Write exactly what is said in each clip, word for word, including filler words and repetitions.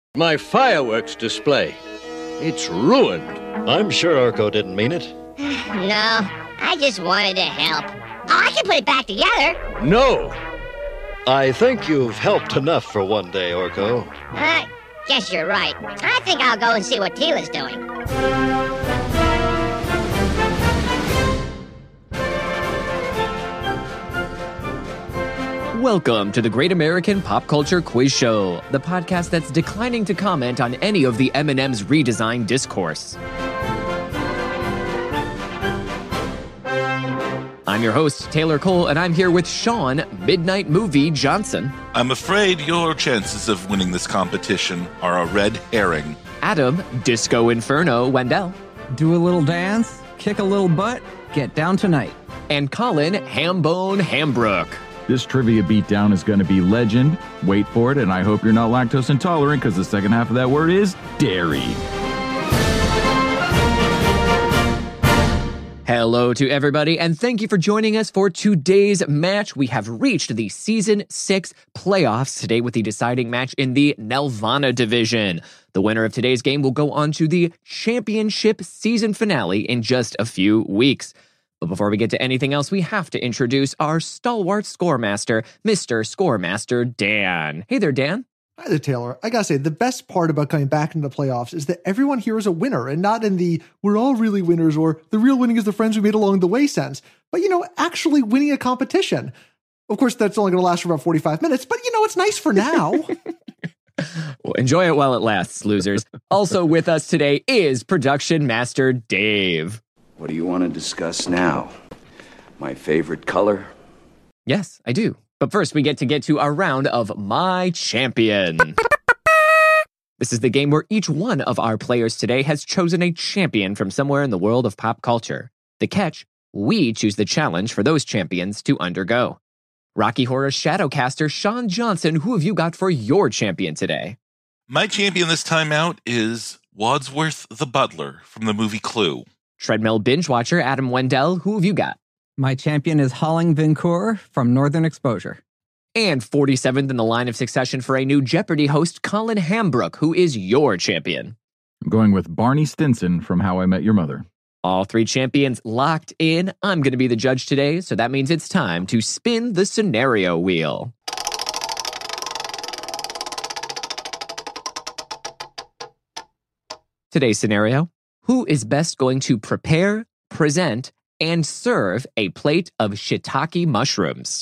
My fireworks display. It's ruined. I'm sure Orko didn't mean it. No, I just wanted to help. Oh, I can put it back together. No. I think you've helped enough for one day, Orko. I guess you're right. I think I'll go and see what Tila's doing. Welcome to the Great American Pop Culture Quiz Show, the podcast that's declining to comment on any of the M and M's redesign discourse. I'm your host, Taylor Cole, and I'm here with Sean, Midnight Movie Johnson. I'm afraid your chances of winning this competition are a red herring. Adam, Disco Inferno Wendell. Do a little dance, kick a little butt, get down tonight. And Colin, Hambone Hambrook. This trivia beatdown is going to be legend. Wait for it, and I hope you're not lactose intolerant, because the second half of that word is dairy. Hello to everybody, and thank you for joining us for today's match. We have reached the Season six playoffs today with the deciding match in the Nelvana division. The winner of today's game will go on to the championship season finale in just a few weeks. But before we get to anything else, we have to introduce our stalwart scoremaster, Mister Scoremaster Dan. Hey there, Dan. Hi there, Taylor. I gotta say, the best part about coming back into the playoffs is that everyone here is a winner, and not in the we're all really winners or the real winning is the friends we made along the way sense, but, you know, actually winning a competition. Of course, that's only going to last for about forty-five minutes, but, you know, it's nice for now. Well, enjoy it while it lasts, losers. Also with us today is Production Master Dave. What do you want to discuss now? My favorite color? Yes, I do. But first, we get to get to our round of My Champion. This is the game where each one of our players today has chosen a champion from somewhere in the world of pop culture. The catch, we choose the challenge for those champions to undergo. Rocky Horror Shadowcaster Sean Johnson, who have you got for your champion today? My champion this time out is Wadsworth the Butler from the movie Clue. Treadmill Binge Watcher Adam Wendell, who have you got? My champion is Holling Vincour from Northern Exposure. And forty-seventh in the line of succession for a new Jeopardy host, Colin Hambrook, who is your champion. I'm going with Barney Stinson from How I Met Your Mother. All three champions locked in. I'm going to be the judge today, so that means it's time to spin the scenario wheel. Today's scenario: who is best going to prepare, present, and serve a plate of shiitake mushrooms?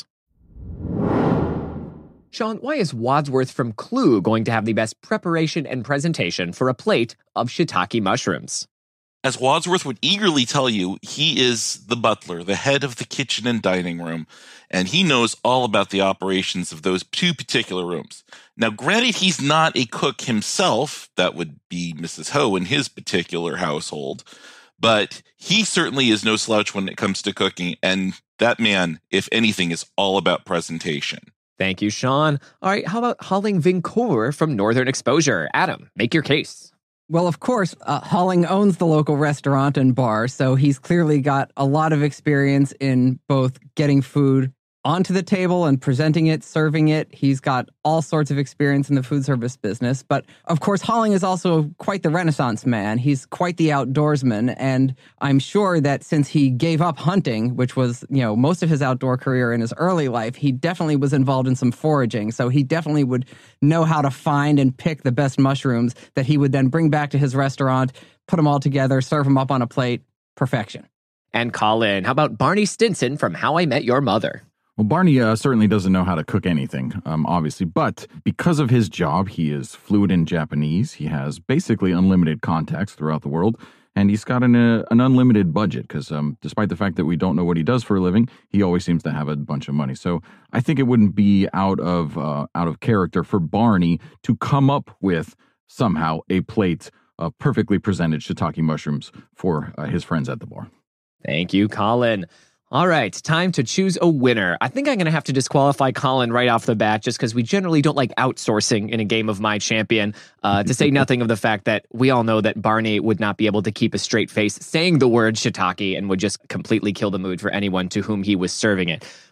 Sean, why is Wadsworth from Clue going to have the best preparation and presentation for a plate of shiitake mushrooms? As Wadsworth would eagerly tell you, he is the butler, the head of the kitchen and dining room, and he knows all about the operations of those two particular rooms. Now, granted, he's not a cook himself. That would be Missus Ho in his particular household. But he certainly is no slouch when it comes to cooking, and that man, if anything, is all about presentation. Thank you, Sean. All right, how about Holling Vincour from Northern Exposure? Adam, make your case. Well, of course, uh, Holling owns the local restaurant and bar, so he's clearly got a lot of experience in both getting food onto the table and presenting it, serving it. He's got all sorts of experience in the food service business. But of course, Holling is also quite the Renaissance man. He's quite the outdoorsman. And I'm sure that since he gave up hunting, which was, you know, most of his outdoor career in his early life, he definitely was involved in some foraging. So he definitely would know how to find and pick the best mushrooms that he would then bring back to his restaurant, put them all together, serve them up on a plate. Perfection. And Colin, how about Barney Stinson from How I Met Your Mother? Well, Barney uh, certainly doesn't know how to cook anything, um, obviously, but because of his job, he is fluent in Japanese. He has basically unlimited contacts throughout the world, and he's got an, uh, an unlimited budget because um, despite the fact that we don't know what he does for a living, he always seems to have a bunch of money. So I think it wouldn't be out of uh, out of character for Barney to come up with somehow a plate of perfectly presented shiitake mushrooms for uh, his friends at the bar. Thank you, Colin. All right, time to choose a winner. I think I'm going to have to disqualify Colin right off the bat just because we generally don't like outsourcing in a game of My Champion, uh, to say nothing of the fact that we all know that Barney would not be able to keep a straight face saying the word shiitake and would just completely kill the mood for anyone to whom he was serving it.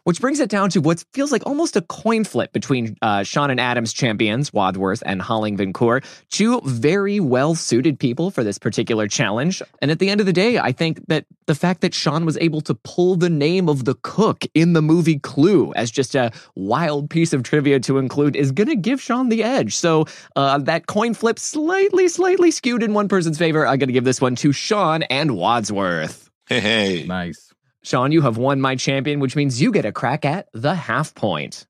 which brings it down to what feels like almost a coin flip between uh, Sean and Adam's champions, Wadsworth and Holling Vincourt, two very well-suited people for this particular challenge. And at the end of the day, I think that the fact that Sean was able to pull the name of the cook in the movie Clue as just a wild piece of trivia to include is going to give Sean the edge. So uh, that coin flip slightly, slightly skewed in one person's favor. I'm going to give this one to Sean and Wadsworth. Hey, hey. Nice. Sean, you have won my champion, which means you get a crack at the half point.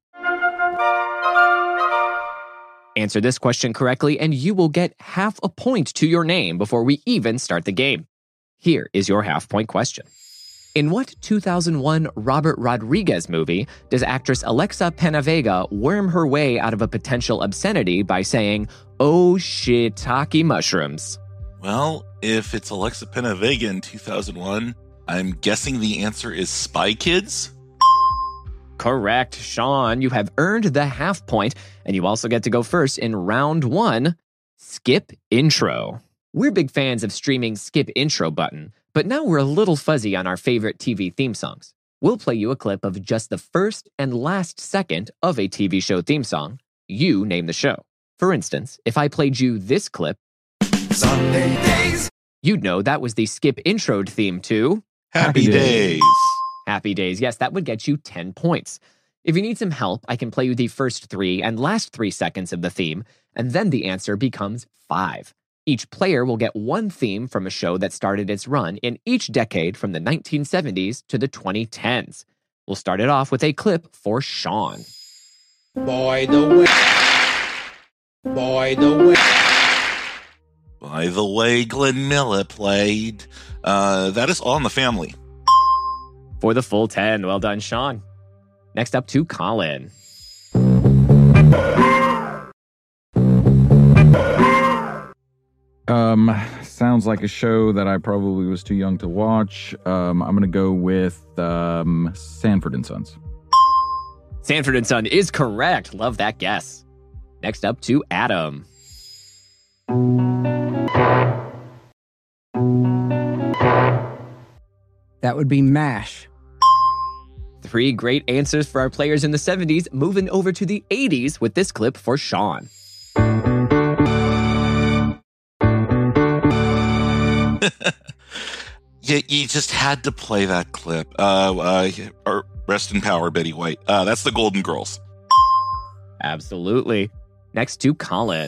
Answer this question correctly, and you will get half a point to your name before we even start the game. Here is your half point question. In what two thousand one Robert Rodriguez movie does actress Alexa Penavega worm her way out of a potential obscenity by saying, "Oh, shiitake mushrooms"? Well, if it's Alexa Penavega in two thousand one, I'm guessing the answer is Spy Kids? Correct, Sean. You have earned the half point, and you also get to go first in round one, Skip Intro. We're big fans of streaming Skip Intro button, but now we're a little fuzzy on our favorite T V theme songs. We'll play you a clip of just the first and last second of a T V show theme song. You name the show. For instance, if I played you this clip, Sunday Days, you'd know that was the Skip Introed theme to Happy Days. Happy Days. Yes, that would get you ten points. If you need some help, I can play you the first three and last three seconds of the theme, and then the answer becomes five. Each player will get one theme from a show that started its run in each decade from the nineteen seventies to the twenty tens. We'll start it off with a clip for Sean. By the way. By the way. By the way, Glenn Miller played. Uh, that is All in the Family. For the full ten. Well done, Sean. Next up to Colin. Um, sounds like a show that I probably was too young to watch. Um, I'm going to go with um, Sanford and Sons. Sanford and Son is correct. Love that guess. Next up to Adam. That would be MASH. Three great answers for our players in the seventies, moving over to the eighties with this clip for Sean. Yeah, you just had to play that clip. Uh, uh, or rest in power, Betty White. Uh, that's the Golden Girls. Absolutely. Next to Colin.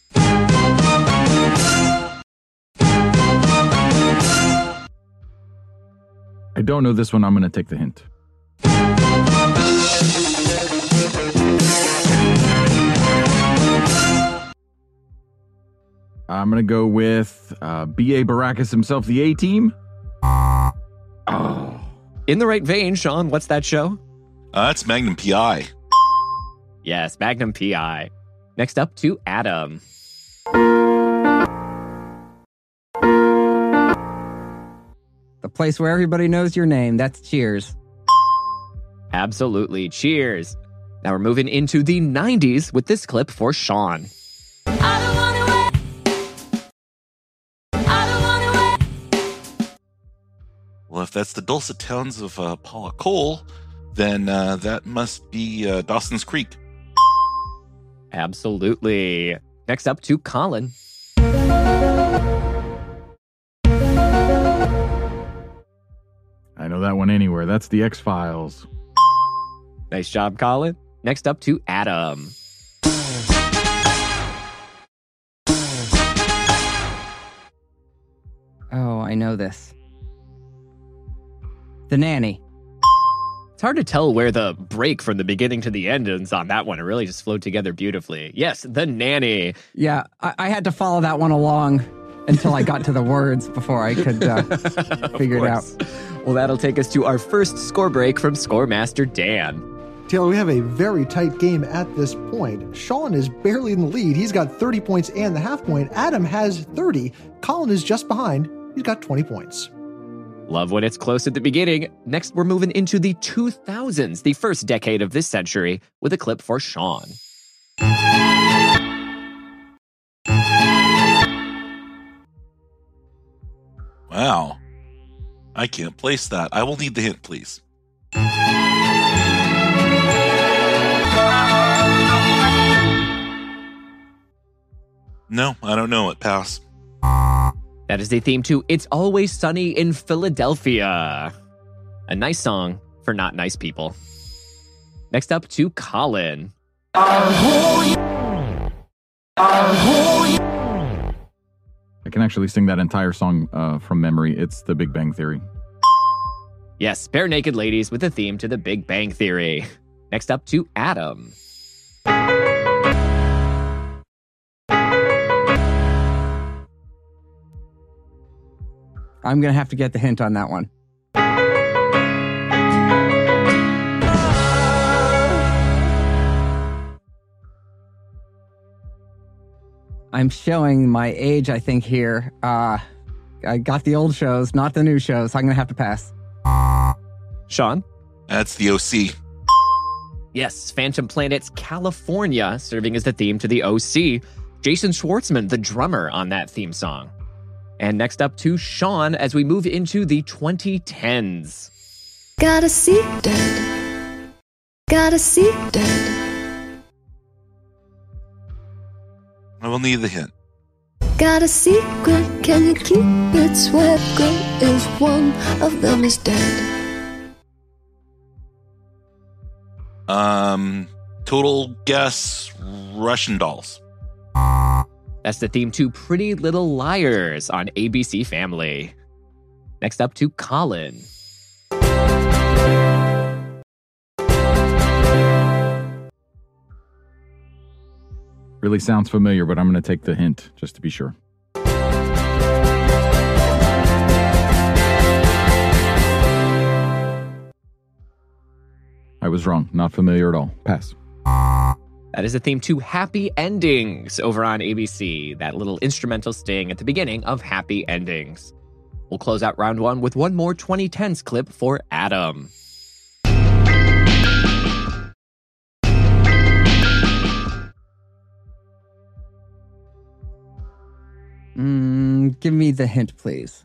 I don't know this one. I'm going to take the hint. I'm going to go with uh, B A. Baracus himself, the A-Team. Oh. In the right vein, Sean, what's that show? Uh, that's Magnum P I. Yes, Magnum P I. Next up to Adam. The place where everybody knows your name. That's Cheers. Absolutely. Cheers. Now we're moving into the nineties with this clip for Sean. I don't wanna wait. I don't wanna wait. Well, if that's the dulcet tones of uh, Paula Cole, then uh, that must be uh, Dawson's Creek. Absolutely. Next up to Colin. I know that one anywhere. That's the X-Files. Nice job, Colin. Next up to Adam. Oh, I know this. The Nanny. It's hard to tell where the break from the beginning to the end is on that one. It really just flowed together beautifully. Yes, The Nanny. Yeah, I, I had to follow that one along until I got to the words before I could uh, figure it out. Well, that'll take us to our first score break from Scoremaster Dan. Taylor, we have a very tight game at this point. Sean is barely in the lead. He's got thirty points and the half point. Adam has thirty. Colin is just behind. He's got twenty points. Love when it's close at the beginning. Next, we're moving into the two thousands, the first decade of this century, with a clip for Sean. Wow. I can't place that. I will need the hint, please. No, I don't know it. Pass. That is the theme to It's Always Sunny in Philadelphia. A nice song for not nice people. Next up to Colin. I can actually sing that entire song uh, from memory. It's The Big Bang Theory. Yes, Bare Naked Ladies with a theme to The Big Bang Theory. Next up to Adam. I'm going to have to get the hint on that one. I'm showing my age, I think, here. Uh, I got the old shows, not the new shows. So I'm going to have to pass. Sean? That's the O C. Yes, Phantom Planet's California, serving as the theme to the O C. Jason Schwartzman, the drummer on that theme song. And next up to Sean as we move into the twenty tens. Gotta see dead. Gotta see dead. I will need the hint. Got a secret, can you keep it? Swear great if one of them is dead. Um, total guess, Russian dolls. That's the theme to Pretty Little Liars on A B C Family. Next up to Colin. Really sounds familiar, but I'm going to take the hint just to be sure. I was wrong. Not familiar at all. Pass. That is the theme to Happy Endings over on A B C. That little instrumental sting at the beginning of Happy Endings. We'll close out round one with one more twenty tens clip for Adam. Mm, give me the hint, please.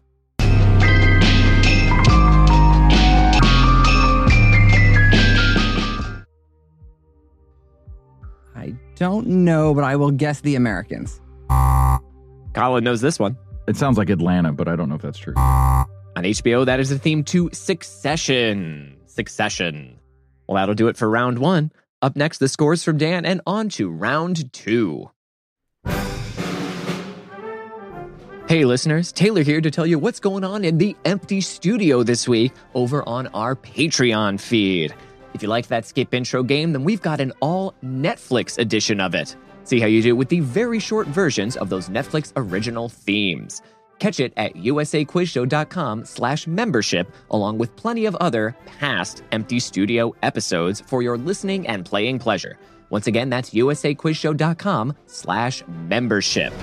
I don't know, but I will guess The Americans. Colin knows this one. It sounds like Atlanta, but I don't know if that's true. On H B O, that is the theme to Succession. Succession. Well, that'll do it for round one. Up next, the scores from Dan, and on to round two. Hey listeners, Taylor here to tell you what's going on in the Empty Studio this week over on our Patreon feed. If you liked that skip intro game, then we've got an all Netflix edition of it. See how you do with the very short versions of those Netflix original themes. Catch it at usaquizshow.com slash membership, along with plenty of other past Empty Studio episodes for your listening and playing pleasure. Once again, that's usaquizshow.com slash membership.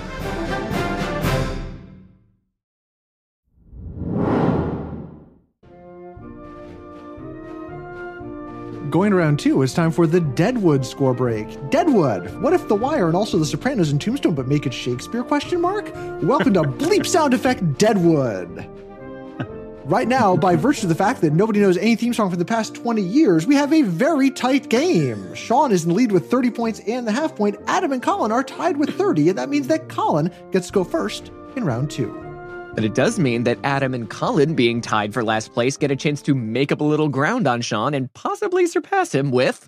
Going around two, it's time for the Deadwood score break. Deadwood! What if The Wire and also The Sopranos and Tombstone but make it Shakespeare, question mark? Welcome to Bleep Sound Effect Deadwood! Right now, by virtue of the fact that nobody knows any theme song for the past twenty years, we have a very tight game. Sean is in the lead with thirty points and the half point. Adam and Colin are tied with thirty, and that means that Colin gets to go first in round two. But it does mean that Adam and Colin, being tied for last place, get a chance to make up a little ground on Sean and possibly surpass him with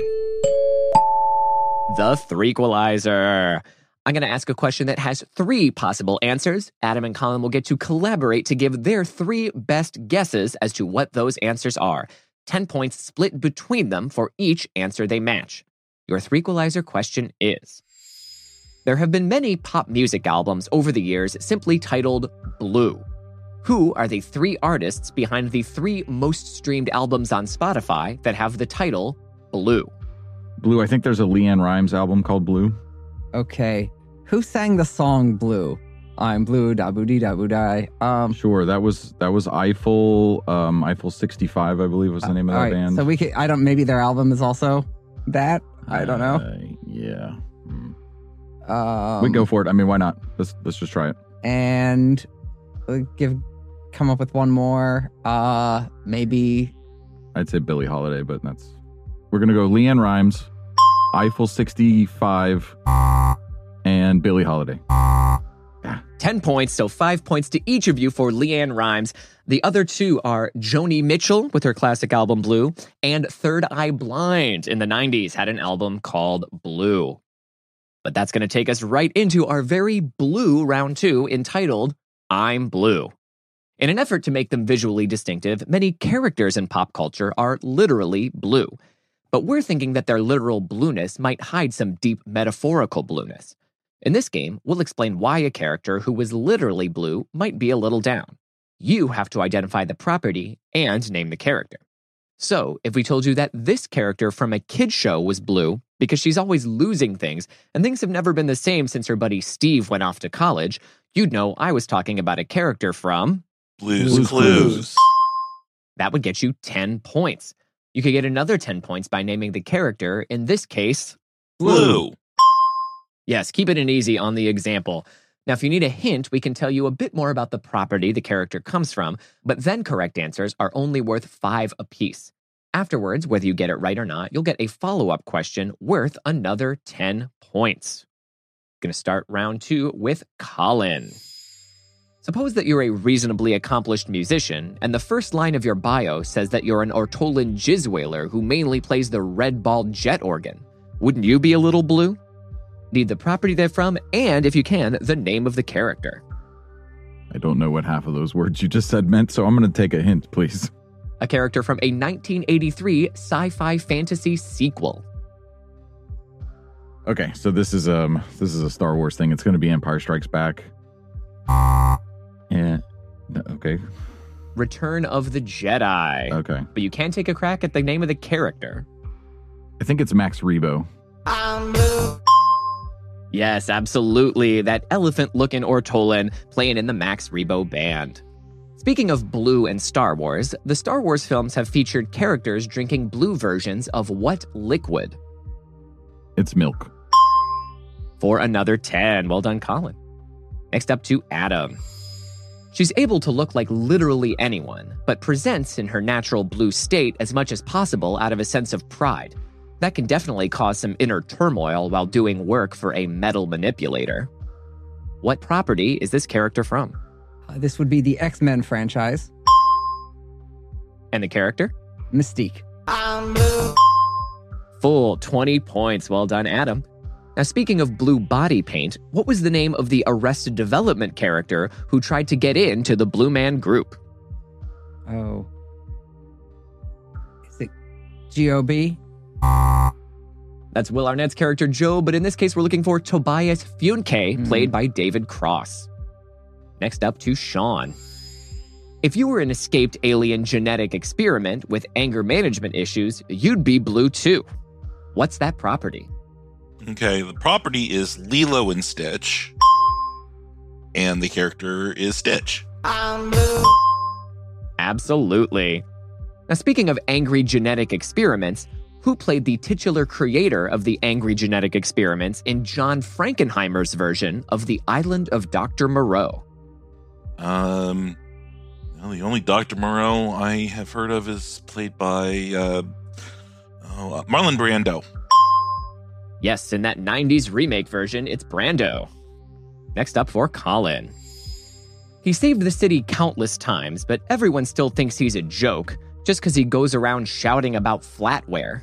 the Threequalizer. I'm going to ask a question that has three possible answers. Adam and Colin will get to collaborate to give their three best guesses as to what those answers are. Ten points split between them for each answer they match. Your Threequalizer question is: there have been many pop music albums over the years simply titled Blue. Who are the three artists behind the three most streamed albums on Spotify that have the title Blue? Blue, I think there's a Leanne Rimes album called Blue. Okay. Who sang the song Blue? I'm blue, da boo dee da boo die. Um, sure, that was that was Eiffel, um, Eiffel sixty-five, I believe was the name of that right, band. So we could, I don't, maybe their album is also that? I don't know. Uh, yeah. Hmm. Um, we go for it. I mean, why not? Let's let's just try it. And we'll give come up with one more. Uh, maybe I'd say Billie Holiday, but that's we're gonna go Leanne Rimes, Eiffel sixty-five, and and Billie Holiday. ten points, so five points to each of you for Leanne Rimes. The other two are Joni Mitchell with her classic album Blue, and Third Eye Blind in the nineties had an album called Blue. But that's going to take us right into our very blue round two entitled I'm Blue. In an effort to make them visually distinctive, many characters in pop culture are literally blue. But we're thinking that their literal blueness might hide some deep metaphorical blueness. In this game, we'll explain why a character who was literally blue might be a little down. You have to identify the property and name the character. So, if we told you that this character from a kid's show was blue because she's always losing things and things have never been the same since her buddy Steve went off to college, you'd know I was talking about a character from Blue's, Blue's Clues. Clues. That would get you ten points. You could get another ten points by naming the character, in this case, Blue. Yes, keep it an easy on the example. Now, if you need a hint, we can tell you a bit more about the property the character comes from, but then correct answers are only worth five apiece. Afterwards, whether you get it right or not, you'll get a follow-up question worth another ten points. Going to start round two with Colin. Suppose that you're a reasonably accomplished musician, and the first line of your bio says that you're an Ortolan jizz whaler who mainly plays the red ball jet organ. Wouldn't you be a little blue? Need the property they're from, and if you can, the name of the character. I don't know what half of those words you just said meant, so I'm going to take a hint, please. A character from a nineteen eighty-three sci-fi fantasy sequel. Okay, so this is um this is a Star Wars thing. It's going to be Empire Strikes Back. Yeah. Okay. Return of the Jedi. Okay. But you can take a crack at the name of the character. I think it's Max Rebo. I'm blue. Yes, absolutely. That elephant-looking Ortolan playing in the Max Rebo band. Speaking of blue and Star Wars, the Star Wars films have featured characters drinking blue versions of what liquid? It's milk. For another ten. Well done, Colin. Next up to Adam. She's able to look like literally anyone, but presents in her natural blue state as much as possible out of a sense of pride. That can definitely cause some inner turmoil while doing work for a metal manipulator. What property is this character from? Uh, this would be the X-Men franchise. And the character? Mystique. I'm blue. Full twenty points. Well done, Adam. Now, speaking of blue body paint, what was the name of the Arrested Development character who tried to get into the Blue Man Group? Oh. Is it G O B? That's Will Arnett's character Joe, but in this case, we're looking for Tobias Funke, mm. played by David Cross. Next up to Sean. If you were an escaped alien genetic experiment with anger management issues, you'd be blue too. What's that property? Okay, the property is Lilo and Stitch, and the character is Stitch. I'm blue. Absolutely. Now, speaking of angry genetic experiments, who played the titular creator of the angry genetic experiments in John Frankenheimer's version of The Island of Doctor Moreau? Um, well, the only Doctor Moreau I have heard of is played by uh, oh, uh, Marlon Brando. Yes, in that nineties remake version, it's Brando. Next up for Colin. He saved the city countless times, but everyone still thinks he's a joke just because he goes around shouting about flatware.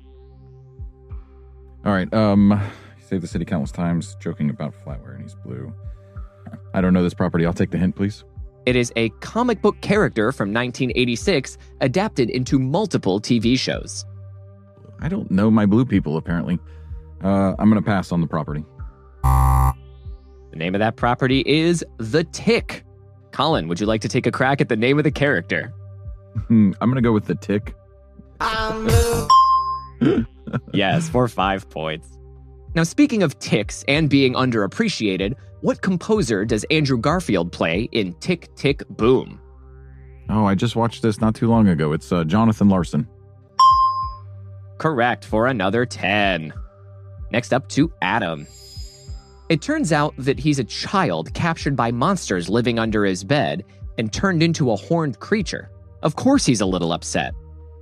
All right, um, he saved the city countless times, joking about flatware, and he's blue. I don't know this property. I'll take the hint, please. It is a comic book character from nineteen eighty-six, adapted into multiple T V shows. I don't know my blue people, apparently. Uh, I'm going to pass on the property. The name of that property is The Tick. Colin, would you like to take a crack at the name of the character? I'm going to go with The Tick. I'm blue. Yes, for five points. Now, speaking of ticks and being underappreciated, what composer does Andrew Garfield play in Tick, Tick, Boom? Oh, I just watched this not too long ago. It's uh, Jonathan Larson. Correct, for another ten. Next up to Adam. It turns out that he's a child captured by monsters living under his bed and turned into a horned creature. Of course he's a little upset.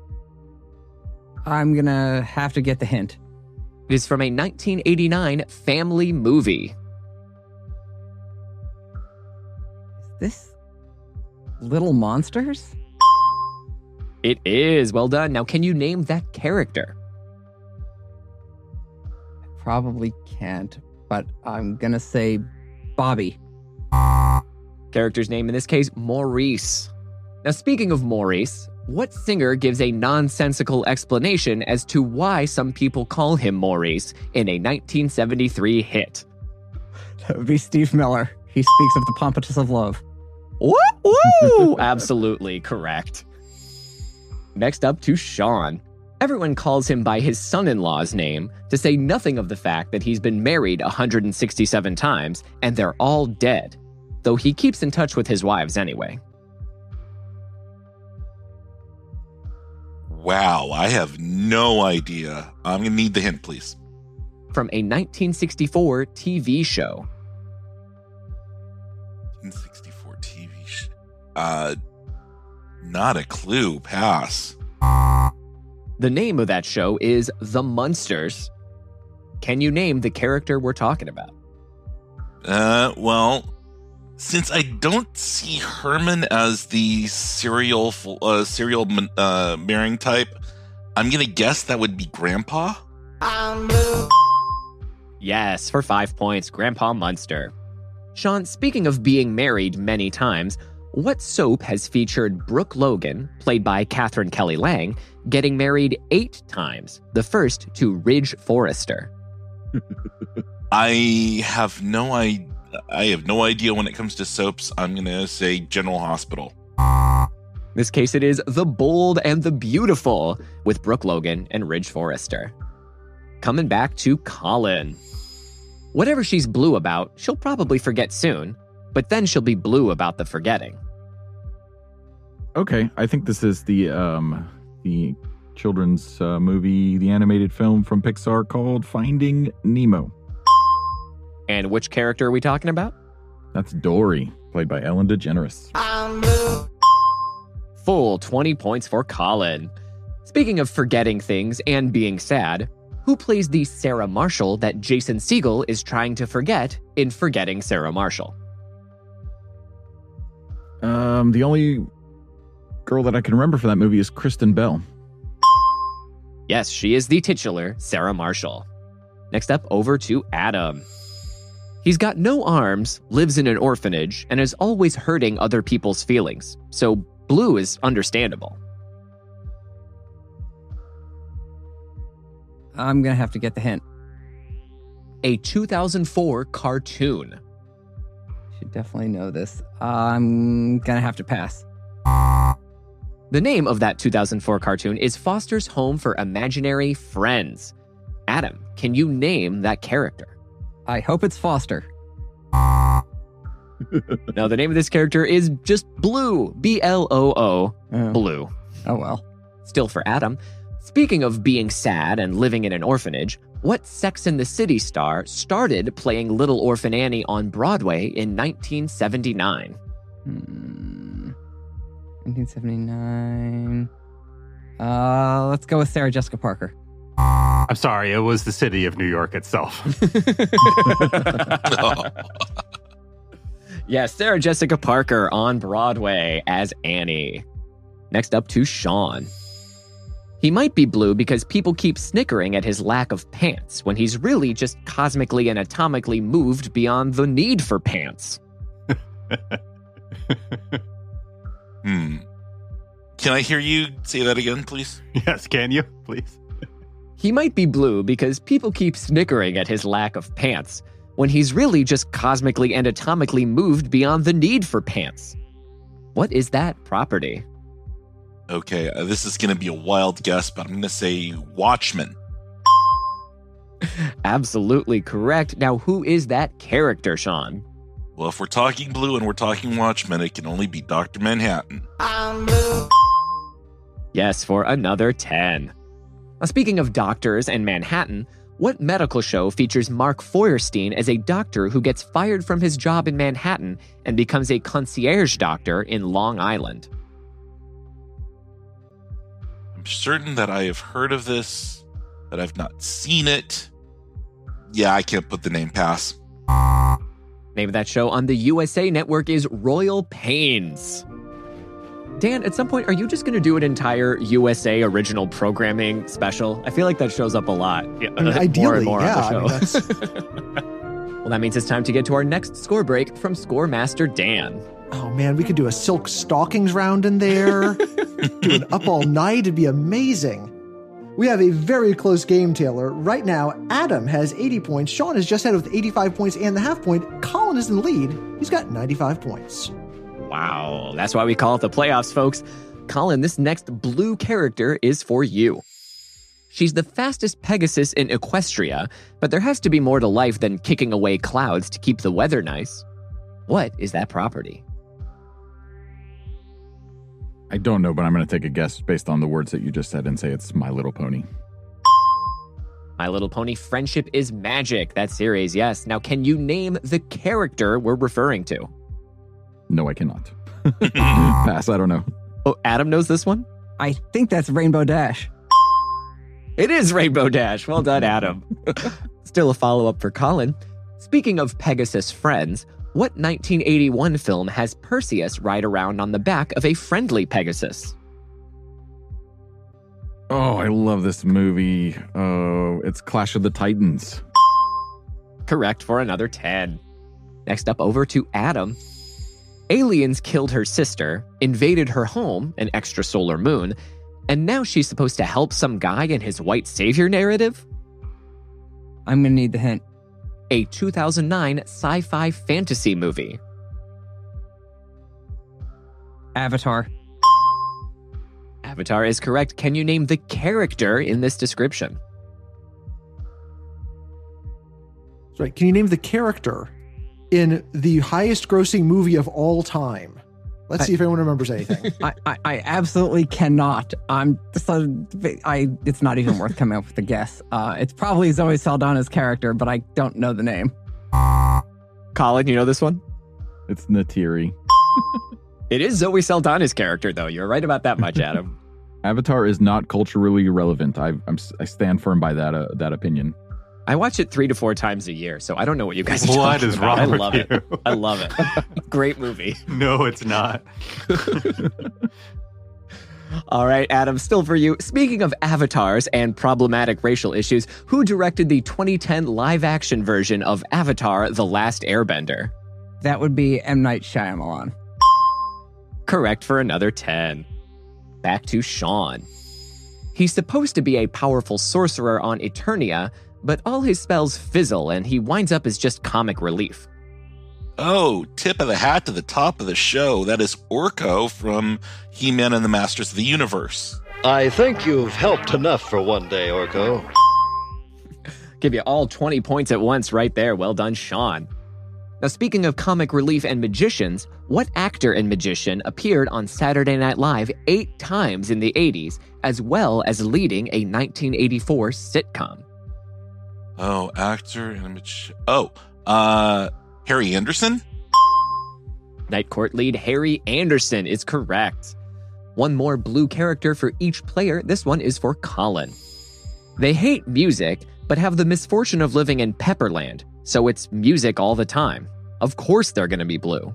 I'm gonna have to get the hint. It is from a nineteen eighty-nine family movie. this Little Monsters? It is. Well done. Now, can you name that character? Probably can't, but I'm gonna say Bobby. Character's name in this case, Maurice. Now, speaking of Maurice, what singer gives a nonsensical explanation as to why some people call him Maurice in a nineteen seventy-three hit? That would be Steve Miller. He speaks of the pompatus of love. Woo! Woo! Absolutely correct. Next up to Sean. Everyone calls him by his son-in-law's name, to say nothing of the fact that he's been married one hundred sixty-seven times and they're all dead, though he keeps in touch with his wives anyway. Wow, I have no idea. I'm going to need the hint, please. From a nineteen sixty-four T V show. nineteen sixty-four T V show. Uh, not a clue. Pass. The name of that show is The Munsters. Can you name the character we're talking about? Uh, well, since I don't see Herman as the serial uh, serial uh, marrying type, I'm gonna guess that would be Grandpa. Yes, for five points, Grandpa Munster. Sean, speaking of being married many times, what soap has featured Brooke Logan, played by Catherine Kelly Lang, getting married eight times, the first to Ridge Forrester? I have no idea. I have no idea when it comes to soaps. I'm going to say General Hospital. In this case, it is The Bold and the Beautiful with Brooke Logan and Ridge Forrester. Coming back to Colin. Whatever she's blue about, she'll probably forget soon, but then she'll be blue about the forgetting. Okay, I think this is the um, the children's uh, movie, the animated film from Pixar called Finding Nemo. And which character are we talking about? That's Dory, played by Ellen DeGeneres. Full twenty points for Colin. Speaking of forgetting things and being sad, who plays the Sarah Marshall that Jason Segel is trying to forget in Forgetting Sarah Marshall? Um, the only girl that I can remember for that movie is Kristen Bell. Yes, she is the titular Sarah Marshall. Next up, over to Adam. He's got no arms, lives in an orphanage, and is always hurting other people's feelings, so blue is understandable. I'm gonna have to get the hint. A two thousand four cartoon. Should definitely know this. I'm gonna have to pass. The name of that two thousand four cartoon is Foster's Home for Imaginary Friends. Adam, can you name that character? I hope it's Foster. No, the name of this character is just Blue. B L O O, Oh. Blue. Oh well. Still for Adam. Speaking of being sad and living in an orphanage, what Sex and the City star started playing Little Orphan Annie on Broadway in nineteen seventy-nine? Hmm. nineteen seventy-nine. Uh, let's go with Sarah Jessica Parker. I'm sorry, it was the city of New York itself. Yes, Sarah Jessica Parker on Broadway as Annie. Next up to Sean. He might be blue because people keep snickering at his lack of pants when he's really just cosmically and atomically moved beyond the need for pants. Hmm. Can I hear you say that again, please? Yes, can you, please? He might be blue because people keep snickering at his lack of pants when he's really just cosmically and atomically moved beyond the need for pants. What is that property? Okay, uh, this is going to be a wild guess, but I'm going to say Watchmen. Absolutely correct. Now, who is that character, Sean? Well, if we're talking blue and we're talking Watchmen, it can only be Doctor Manhattan. Yes, for another ten. Now, speaking of doctors and Manhattan, what medical show features Mark Feuerstein as a doctor who gets fired from his job in Manhattan and becomes a concierge doctor in Long Island? I'm certain that I have heard of this, but I've not seen it. Yeah, I can't put the name pass. Name of that show on the U S A Network is Royal Pains. Dan, at some point, are you just going to do an entire U S A original programming special? I feel like that shows up a lot. I mean, ideally, more and more yeah. on I mean, the show. that's... Well, that means it's time to get to our next score break from Score Master Dan. Oh man, we could do a silk stockings round in there. Do an up all night. It'd be amazing. We have a very close game, Taylor. Right now, Adam has eighty points. Sean is just ahead with eighty-five points and the half point. Colin is in the lead. He's got ninety-five points. Wow, that's why we call it the playoffs, folks. Colin, this next blue character is for you. She's the fastest Pegasus in Equestria, but there has to be more to life than kicking away clouds to keep the weather nice. What is that property? I don't know, but I'm going to take a guess based on the words that you just said and say it's My Little Pony. My Little Pony Friendship is Magic. That series, yes. Now, can you name the character we're referring to? No, I cannot. Pass, I don't know. Oh, Adam knows this one? I think that's Rainbow Dash. It is Rainbow Dash. Well done, Adam. Still a follow-up for Colin. Speaking of Pegasus friends, what nineteen eighty-one film has Perseus ride around on the back of a friendly Pegasus? Oh, I love this movie. Oh, it's Clash of the Titans. Correct for another ten. Next up, over to Adam. Aliens killed her sister, invaded her home, an extrasolar moon, and now she's supposed to help some guy in his white savior narrative? I'm going to need the hint. A two thousand nine sci-fi fantasy movie. Avatar. Avatar is correct. Can you name the character in this description? That's right. Can you name the character in the highest grossing movie of all time? Let's I, see if anyone remembers anything. I, I, I absolutely cannot. I'm so I. It's not even worth coming up with a guess. Uh, it's probably Zoe Saldana's character, but I don't know the name. Colin, you know this one? It's Natiri. It is Zoe Saldana's character, though. You're right about that much, Adam. Avatar is not culturally relevant. I I'm, I stand firm by that uh, that opinion. I watch it three to four times a year, so I don't know what you guys are What talking is about. wrong I with love you? it. I love it. Great movie. No, it's not. All right, Adam, still for you. Speaking of avatars and problematic racial issues, who directed the twenty ten live-action version of Avatar: The Last Airbender? That would be M. Night Shyamalan. Correct for another ten. Back to Sean. He's supposed to be a powerful sorcerer on Eternia, but all his spells fizzle and he winds up as just comic relief. Oh, tip of the hat to the top of the show. That is Orko from He-Man and the Masters of the Universe. I think you've helped enough for one day, Orko. Give you all twenty points at once right there. Well done, Sean. Now, speaking of comic relief and magicians, what actor and magician appeared on Saturday Night Live eight times in the eighties, as well as leading a nineteen eighty-four sitcom? Oh, actor and a mag- Oh, uh, Harry Anderson? Night Court lead Harry Anderson is correct. One more blue character for each player. This one is for Colin. They hate music, but have the misfortune of living in Pepperland, so it's music all the time. Of course they're going to be blue.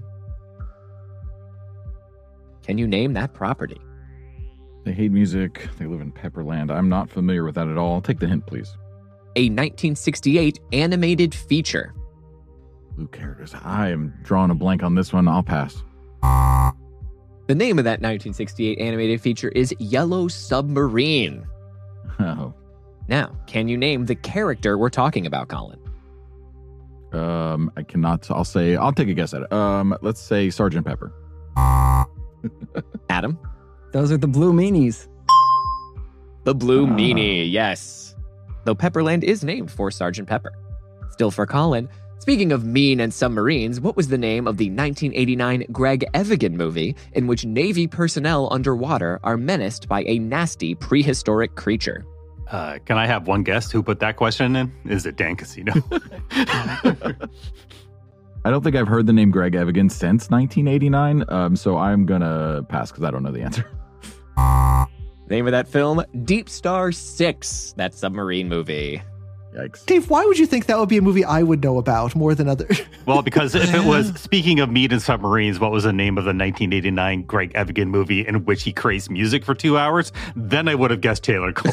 Can you name that property? They hate music. They live in Pepperland. I'm not familiar with that at all. Take the hint, please. A nineteen sixty-eight animated feature. Blue characters. I am drawing a blank on this one. I'll pass. The name of that nineteen sixty-eight animated feature is Yellow Submarine. Oh. Now, can you name the character we're talking about, Colin? Um, I cannot. I'll say, I'll take a guess at it. Um, let's say Sergeant Pepper. Adam? Those are the Blue Meanies. The Blue Ah. Meanie, yes. Though Pepperland is named for Sergeant Pepper. Still for Colin, speaking of mean and submarines, what was the name of the nineteen eighty-nine Greg Evigan movie in which Navy personnel underwater are menaced by a nasty prehistoric creature? Uh, can I have one guess who put that question in? Is it Dan Casino? I don't think I've heard the name Greg Evigan since nineteen eighty-nine, um, so I'm gonna pass because I don't know the answer. Name of that film, Deep Star Six, that submarine movie. Yikes. Dave, why would you think that would be a movie I would know about more than others? Well, because if it was, speaking of meat and submarines, what was the name of the nineteen eighty-nine Greg Evigan movie in which he creates music for two hours? Then I would have guessed Taylor Cole.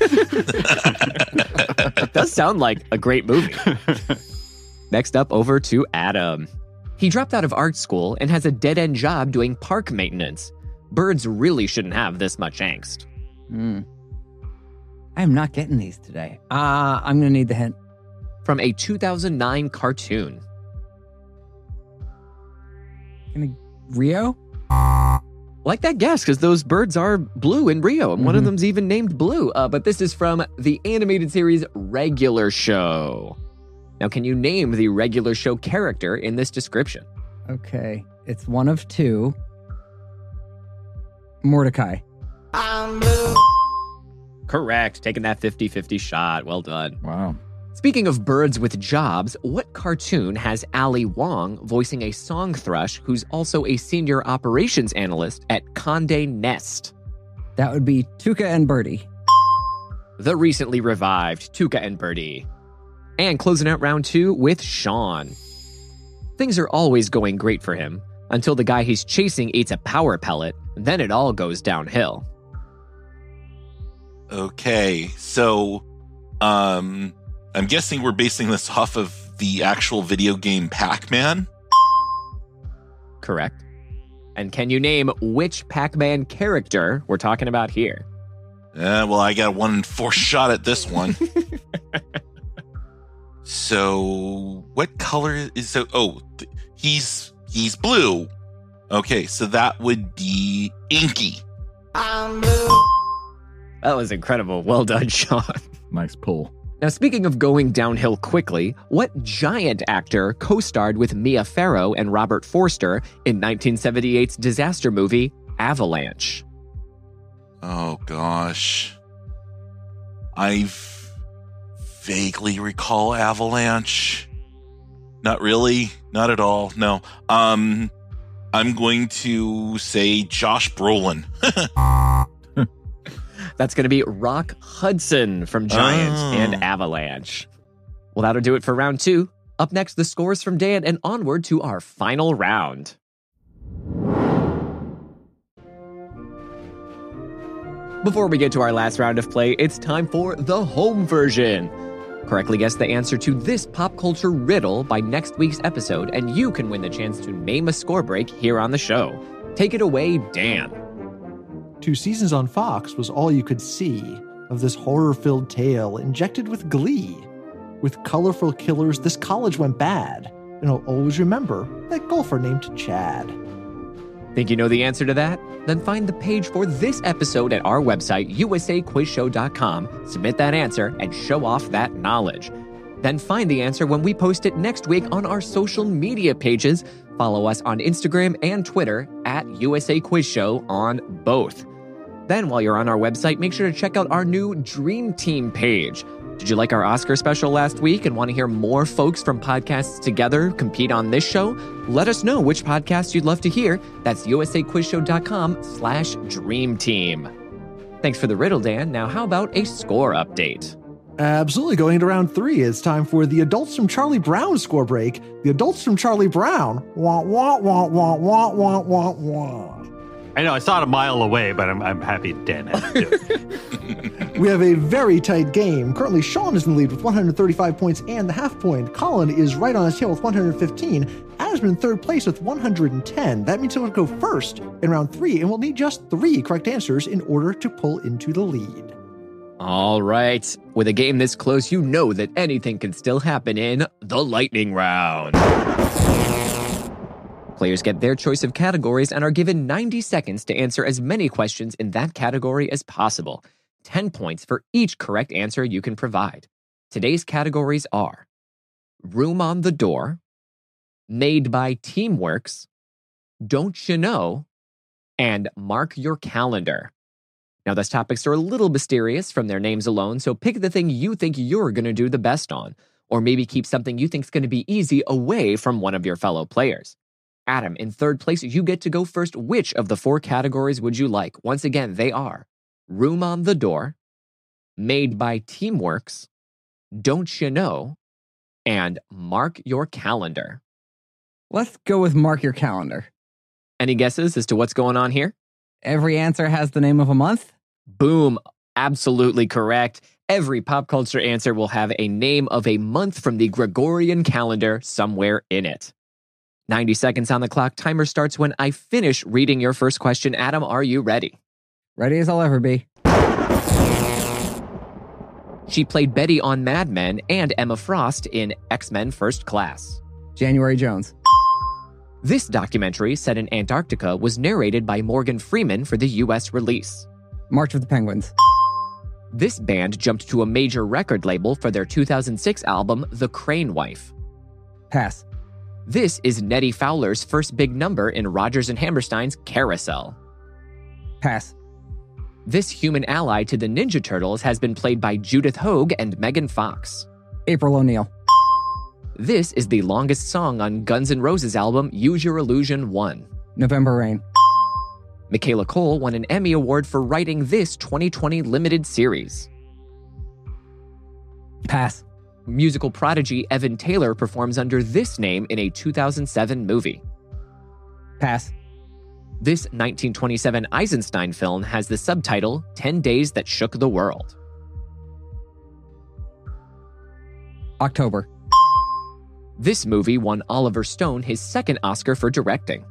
It does sound like a great movie. Next up, over to Adam. He dropped out of art school and has a dead-end job doing park maintenance. Birds really shouldn't have this much angst. Hmm. I am not getting these today. Uh, I'm going to need the hint. From a two thousand nine cartoon. Gonna, Rio? Like that guess, because those birds are blue in Rio, and mm-hmm. one of them's even named Blue. Uh, but this is from the animated series Regular Show. Now, can you name the Regular Show character in this description? Okay, it's one of two. Mordecai. I'm blue. Correct. Taking that fifty-fifty shot. Well done. Wow. Speaking of birds with jobs, what cartoon has Ali Wong voicing a song thrush who's also a senior operations analyst at Condé Nest? That would be Tuca and Birdie. The recently revived Tuca and Birdie. And closing out round two with Sean. Things are always going great for him until the guy he's chasing eats a power pellet, then it all goes downhill. Okay, so um, I'm guessing we're basing this off of the actual video game Pac-Man? Correct. And can you name which Pac-Man character we're talking about here? Uh, well, I got a one in four shot at this one. So, what color is so? Oh, th- he's he's blue. Okay, so that would be Inky. I'm blue. That was incredible. Well done, Sean. Nice pull. Now, speaking of going downhill quickly, what giant actor co-starred with Mia Farrow and Robert Forster in nineteen seventy-eight's disaster movie Avalanche? Oh, gosh. I vaguely recall Avalanche. Not really. Not at all. No. Um, I'm going to say Josh Brolin. That's going to be Rock Hudson from Giant oh. and Avalanche. Well, that'll do it for round two. Up next, the scores from Dan and onward to our final round. Before we get to our last round of play, it's time for the home version. Correctly guess the answer to this pop culture riddle by next week's episode, and you can win the chance to name a score break here on the show. Take it away, Dan. Two seasons on Fox was all you could see of this horror-filled tale injected with glee. With colorful killers, this college went bad, and I'll always remember that golfer named Chad. Think you know the answer to that? Then find the page for this episode at our website, U S A quiz show dot com, submit that answer, and show off that knowledge. Then find the answer when we post it next week on our social media pages. Follow us on Instagram and Twitter at U S A Quiz Show on both. Then while you're on our website, make sure to check out our new Dream Team page. Did you like our Oscar special last week and want to hear more folks from podcasts together compete on this show? Let us know which podcast you'd love to hear. That's U S A quiz show dot com slash dream team. Thanks for the riddle, Dan. Now, how about a score update? Absolutely. Going into round three, it's time for the Adults from Charlie Brown score break. The Adults from Charlie Brown. Wah, wah, wah, wah, wah, wah, wah, wah. I know, I saw it a mile away, but I'm I'm happy Dan had to do it. We have a very tight game. Currently, Sean is in the lead with one hundred thirty-five points and the half point. Colin is right on his tail with one hundred fifteen. Adam's in third place with one hundred ten. That means he'll go first in round three, and we'll need just three correct answers in order to pull into the lead. All right. With a game this close, you know that anything can still happen in the lightning round. Players get their choice of categories and are given ninety seconds to answer as many questions in that category as possible. ten points for each correct answer you can provide. Today's categories are Room on the Door, Made by Teamworks, Don't You Know, and Mark Your Calendar. Now, those topics are a little mysterious from their names alone, so pick the thing you think you're going to do the best on, or maybe keep something you think is going to be easy away from one of your fellow players. Adam, in third place, you get to go first. Which of the four categories would you like? Once again, they are Room on the Door, Made by Teamworks, Don't You Know, and Mark Your Calendar. Let's go with Mark Your Calendar. Any guesses as to what's going on here? Every answer has the name of a month? Boom. Absolutely correct. Every pop culture answer will have a name of a month from the Gregorian calendar somewhere in it. ninety seconds on the clock. Timer starts when I finish reading your first question. Adam, are you ready? Ready as I'll ever be. She played Betty on Mad Men and Emma Frost in X-Men First Class. January Jones. This documentary, set in Antarctica, was narrated by Morgan Freeman for the U S release. March of the Penguins. This band jumped to a major record label for their two thousand six album, The Crane Wife. Pass. This is Nettie Fowler's first big number in Rodgers and Hammerstein's Carousel. Pass. This human ally to the Ninja Turtles has been played by Judith Hoag and Megan Fox. April O'Neil. This is the longest song on Guns N' Roses' album, Use Your Illusion one. November Rain. Michaela Cole won an Emmy Award for writing this twenty twenty limited series. Pass. Musical prodigy Evan Taylor performs under this name in a two thousand seven movie. Pass. This nineteen twenty-seven Eisenstein film has the subtitle ten days That Shook the World. October. This movie won Oliver Stone his second Oscar for directing.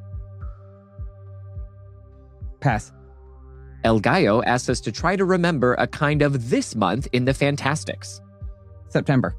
Pass. El Gallo asks us to try to remember a kind of this month in the Fantastics. September.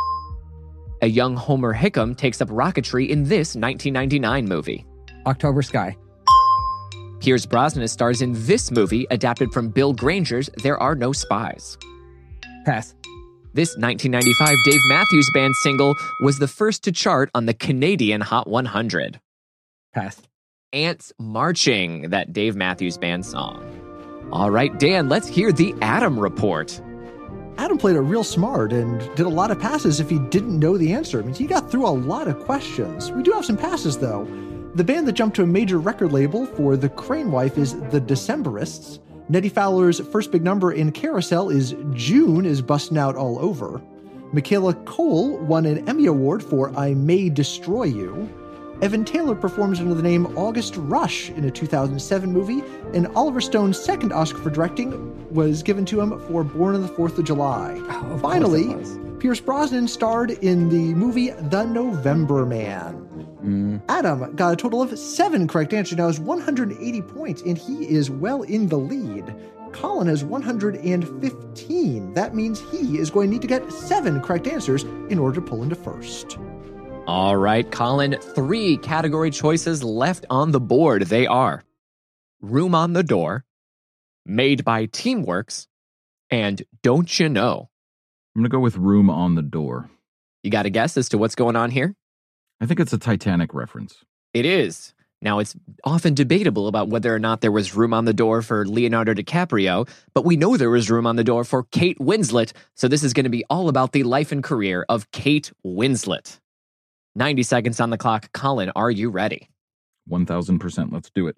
A young Homer Hickam takes up rocketry in this nineteen ninety-nine movie. October Sky. Pierce Brosnan stars in this movie adapted from Bill Granger's There Are No Spies. Pass. This nineteen ninety-five Dave Matthews Band single was the first to chart on the Canadian Hot one hundred. Pass. Ants Marching, that Dave Matthews Band song. All right, Dan, let's hear the Adam report. Adam played it real smart and did a lot of passes if he didn't know the answer. I mean, he got through a lot of questions. We do have some passes, though. The band that jumped to a major record label for The Crane Wife is The Decemberists. Nettie Fowler's first big number in Carousel is June is Bustin' Out All Over. Michaela Cole won an Emmy Award for I May Destroy You. Evan Taylor performs under the name August Rush in a two thousand seven movie, and Oliver Stone's second Oscar for directing was given to him for Born on the fourth of July. Oh, of Finally, Pierce Brosnan starred in the movie The November Man. Mm. Adam got a total of seven correct answers. Now has one hundred eighty points, and he is well in the lead. Colin has one hundred fifteen. That means he is going to need to get seven correct answers in order to pull into first. All right, Colin, three category choices left on the board. They are Room on the Door, Made by Teamworks, and Don't You Know. I'm going to go with Room on the Door. You got a guess as to what's going on here? I think it's a Titanic reference. It is. Now, it's often debatable about whether or not there was room on the door for Leonardo DiCaprio, but we know there was room on the door for Kate Winslet, so this is going to be all about the life and career of Kate Winslet. ninety seconds on the clock. Colin, are you ready? one thousand percent. Let's do it.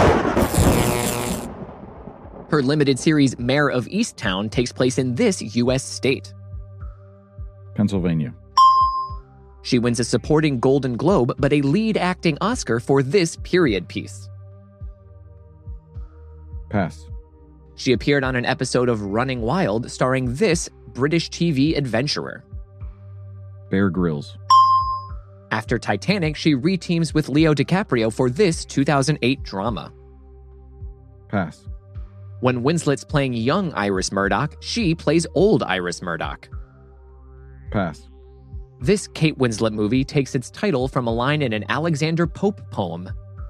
Her limited series, Mayor of Easttown, takes place in this U S state. Pennsylvania. She wins a supporting Golden Globe, but a lead acting Oscar for this period piece. Pass. She appeared on an episode of Running Wild starring this British T V adventurer. Bear Grylls. After Titanic, she reteams with Leo DiCaprio for this two thousand eight drama. Pass. When Winslet's playing young Iris Murdoch, she plays old Iris Murdoch. Pass. This Kate Winslet movie takes its title from a line in an Alexander Pope poem.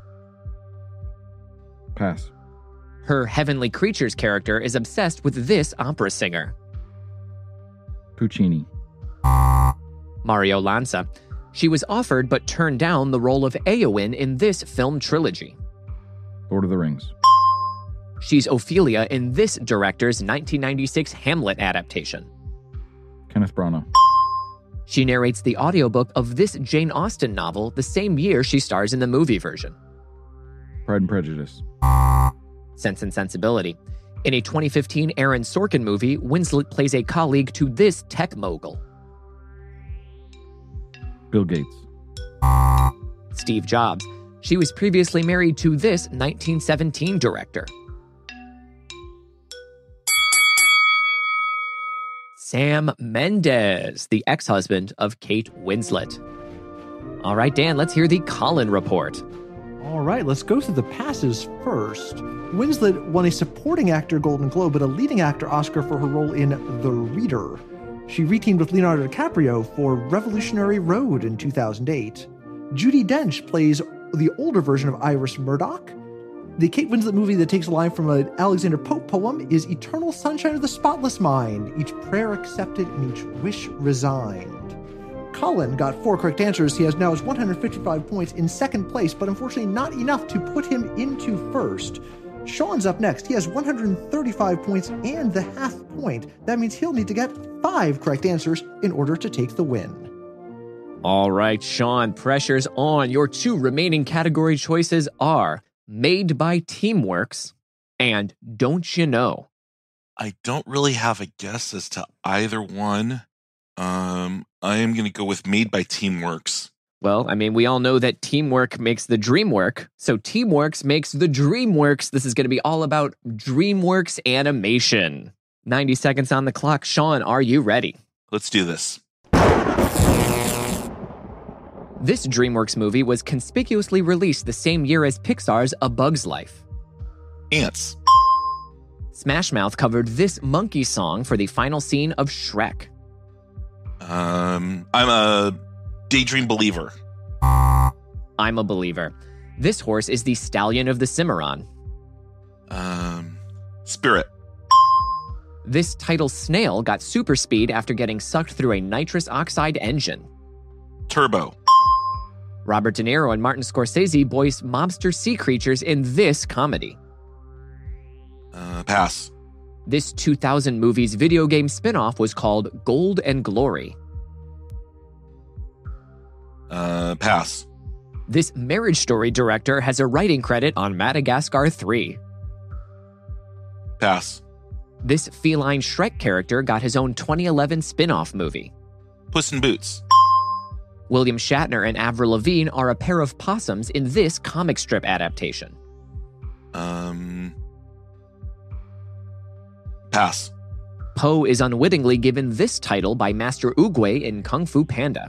Pass. Her Heavenly Creatures character is obsessed with this opera singer. Puccini. Mario Lanza. She was offered but turned down the role of Eowyn in this film trilogy. Lord of the Rings. She's Ophelia in this director's nineteen ninety-six Hamlet adaptation. Kenneth Branagh. She narrates the audiobook of this Jane Austen novel the same year she stars in the movie version. Pride and Prejudice. Sense and Sensibility. In a twenty fifteen Aaron Sorkin movie, Winslet plays a colleague to this tech mogul. Bill Gates. Steve Jobs. She was previously married to this nineteen seventeen director. Sam Mendes, the ex-husband of Kate Winslet. All right, Dan, let's hear the Colin report. All right, let's go through the passes first. Winslet won a supporting actor Golden Globe, but a leading actor Oscar for her role in The Reader. She reteamed with Leonardo DiCaprio for Revolutionary Road in two thousand eight. Judi Dench plays the older version of Iris Murdoch. The Kate Winslet movie that takes a line from an Alexander Pope poem is Eternal Sunshine of the Spotless Mind, each prayer accepted and each wish resigned. Colin got four correct answers. He has now his one hundred fifty-five points in second place, but unfortunately not enough to put him into first. Sean's up next. He has one hundred thirty-five points and the half point. That means he'll need to get five correct answers in order to take the win. All right, Sean, pressure's on. Your two remaining category choices are Made by Teamworks and Don't You Know? I don't really have a guess as to either one. Um, I am going to go with Made by Teamworks. Well, I mean, we all know that teamwork makes the dream work. So Teamworks makes the dream works. This is going to be all about DreamWorks animation. ninety seconds on the clock. Sean, are you ready? Let's do this. This DreamWorks movie was conspicuously released the same year as Pixar's A Bug's Life. Ants. Smash Mouth covered this monkey song for the final scene of Shrek. Um, I'm a Daydream Believer. I'm a Believer. This horse is the stallion of the Cimarron. Um, Spirit. This title snail got super speed after getting sucked through a nitrous oxide engine. Turbo. Robert De Niro and Martin Scorsese voiced mobster sea creatures in this comedy. Uh, pass. This two thousand movie's video game spin-off was called Gold and Glory. Uh, pass. This Marriage Story director has a writing credit on Madagascar three. Pass. This feline Shrek character got his own twenty eleven spin-off movie. Puss in Boots. William Shatner and Avril Lavigne are a pair of possums in this comic strip adaptation. Um, pass. Po is unwittingly given this title by Master Oogway in Kung Fu Panda.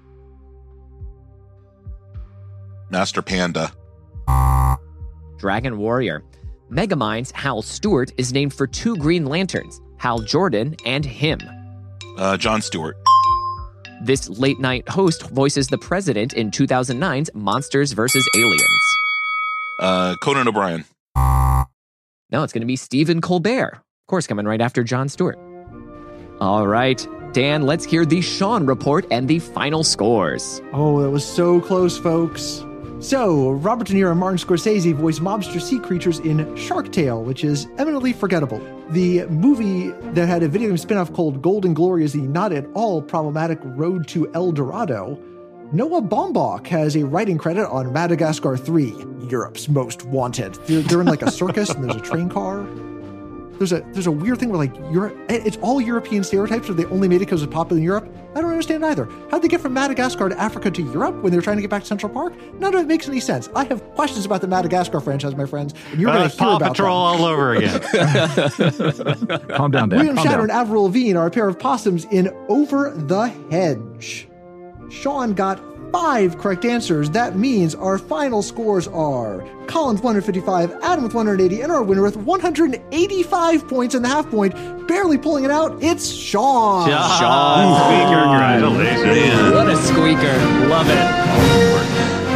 Master Panda. Dragon Warrior. Megamind's Hal Stewart is named for two Green Lanterns, Hal Jordan and him. Uh, John Stewart. This late-night host voices the president in two thousand nine's Monsters versus Aliens. Uh, Conan O'Brien. No, it's going to be Stephen Colbert. Of course, coming right after John Stewart. All right, Dan, let's hear the Sean report and the final scores. Oh, that was so close, folks. So, Robert De Niro and Martin Scorsese voiced mobster sea creatures in Shark Tale, which is eminently forgettable. The movie that had a video game spin-off called Gold and Glory is the not at all problematic Road to El Dorado. Noah Baumbach has a writing credit on Madagascar three, Europe's Most Wanted. They're, they're in like a circus and there's a train car. There's a there's a weird thing where like Europe, it's all European stereotypes, or they only made it because it's popular in Europe. I don't understand either. How'd they get from Madagascar to Africa to Europe when they were trying to get back to Central Park? None of it makes any sense. I have questions about the Madagascar franchise, my friends, and you're uh, going to hear Paw about Patrol them. all over again. Calm down, Dan. William Calm Shatner down. and Avril Lavigne are a pair of possums in Over the Hedge. Sean got five correct answers. That means our final scores are Colin's one hundred fifty-five, Adam with one hundred eighty, and our winner with one hundred eighty-five points and the half point. Barely pulling it out, it's Sean. Sean. Sean. Squeaker, congratulations. What a squeaker. Love it.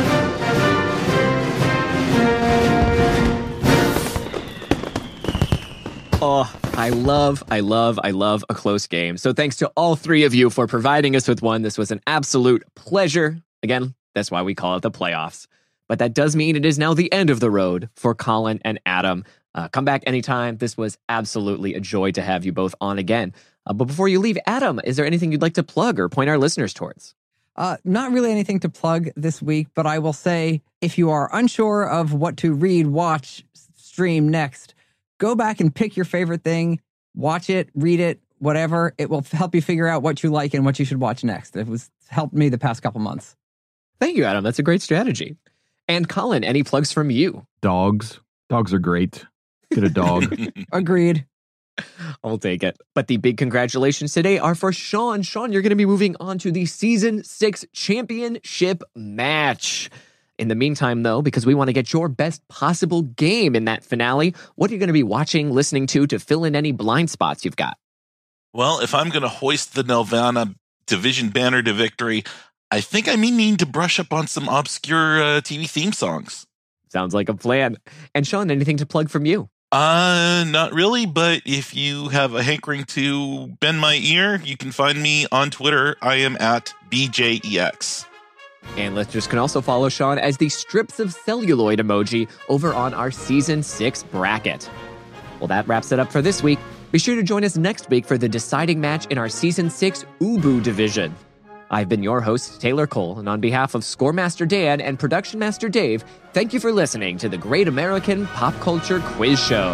Oh, I love, I love, I love a close game. So thanks to all three of you for providing us with one. This was an absolute pleasure. Again, that's why we call it the playoffs. But that does mean it is now the end of the road for Colin and Adam. Uh, come back anytime. This was absolutely a joy to have you both on again. Uh, but before you leave, Adam, is there anything you'd like to plug or point our listeners towards? Uh, not really anything to plug this week, but I will say if you are unsure of what to read, watch, stream next, go back and pick your favorite thing, watch it, read it, whatever. It will help you figure out what you like and what you should watch next. It was helped me the past couple months. Thank you, Adam. That's a great strategy. And Colin, any plugs from you? Dogs. Dogs are great. Get a dog. Agreed. I'll take it. But the big congratulations today are for Sean. Sean, you're going to be moving on to the season six championship match. In the meantime, though, because we want to get your best possible game in that finale, what are you going to be watching, listening to, to fill in any blind spots you've got? Well, if I'm going to hoist the Nelvana division banner to victory, I think I may need to brush up on some obscure uh, T V theme songs. Sounds like a plan. And Sean, anything to plug from you? Uh, not really, but if you have a hankering to bend my ear, you can find me on Twitter. I am at B J E X. And listeners can also follow Sean as the strips of celluloid emoji over on our season six bracket. Well, that wraps it up for this week. Be sure to join us next week for the deciding match in our season six Ubu division. I've been your host, Taylor Cole, and on behalf of Scoremaster Dan and Production Master Dave, thank you for listening to the Great American Pop Culture Quiz Show.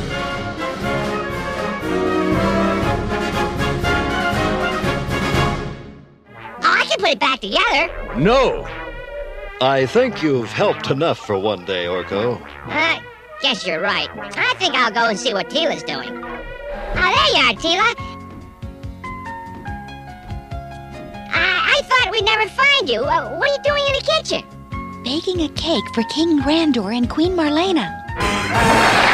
Oh, I can put it back together. No. I think you've helped enough for one day, Orko. Uh, guess you're right. I think I'll go and see what Tila's doing. Oh, there you are, Tila. I, I thought we'd never find you. Uh, what are you doing in the kitchen? Baking a cake for King Randor and Queen Marlena.